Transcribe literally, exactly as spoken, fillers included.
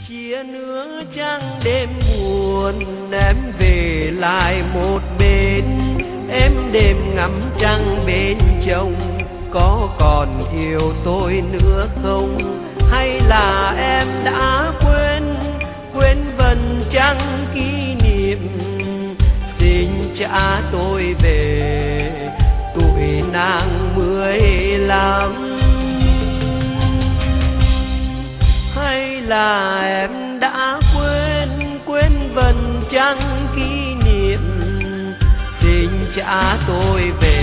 chia nửa trăng đêm buồn, em về lại một bên. Em đêm ngắm trăng bên chồng, có còn yêu tôi nữa không? Hay là em đã quên, quên vầng trăng kỷ niệm? Xin trả tôi về tuổi nàng mười lăm. Hay là em đã quên, quên vầng trăng kỷ niệm? Xin trả tôi về